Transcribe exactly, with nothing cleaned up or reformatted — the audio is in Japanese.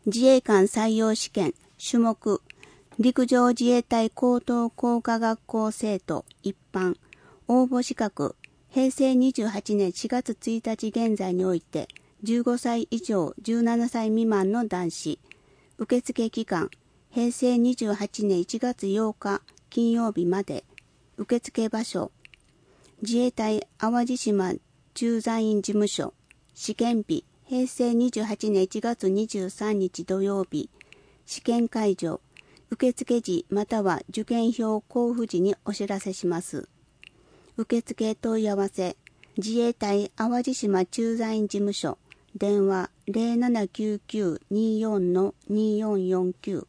自衛官採用試験、種目、陸上自衛隊高等工科学校生徒一般、応募資格、平成にじゅうはちねんしがつついたち現在において、じゅうごさい以上じゅうななさい未満の男子、受付期間、平成にじゅうはちねんいちがつようか金曜日まで、受付場所、自衛隊淡路島駐在員事務所、試験日、平成にじゅうはちねんいちがつにじゅうさんにち土曜日、試験会場、受付時または受験票交付時にお知らせします。受付問い合わせ、自衛隊淡路島駐在員事務所、電話 ゼロななきゅうきゅうにーよんのにーよんよんきゅう